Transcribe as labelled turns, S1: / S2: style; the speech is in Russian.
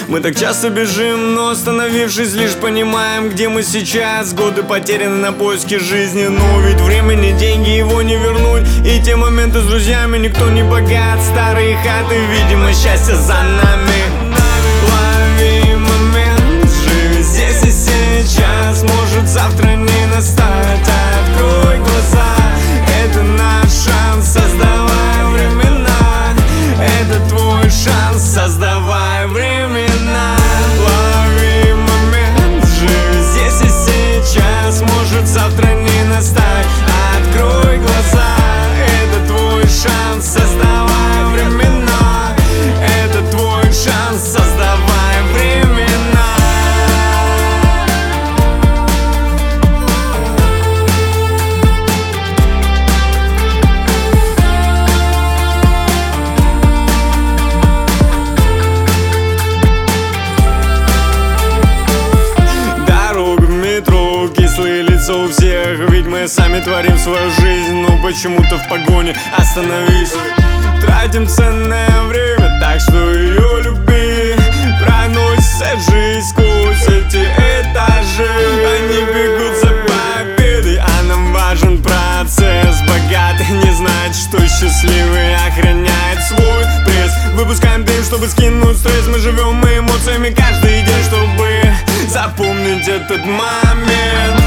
S1: Мы так часто бежим, но остановившись, лишь понимаем, где мы сейчас. Годы потеряны на поиске жизни, но ведь времени деньги его не вернуть. И те моменты с друзьями никто не богат. Старые хаты, видимо, счастье за нами. Лови момент, живи здесь и сейчас. Может завтра не настать, открой глаза. Это наш шанс, создавай времена. Это твой шанс, создавай времена. Лови момент, живи здесь и сейчас. Может завтра не настать, открой глаза. Это твой шанс, создавай времена. Это твой шанс, создавай времена. Дорога в метро, кислые лица у всех. Ведь мы сами творим свою жизнь, но почему-то в погоне остановись. Тратим ценное время, так что ее люби. Проносится жизнь сквозь эти этажи. Они бегут за победой, а нам важен процесс. Богатый не значит, что счастливый охраняет свой пресс. Выпускаем дым, чтобы скинуть стресс. Мы живем эмоциями каждый день, чтобы запомнить этот момент.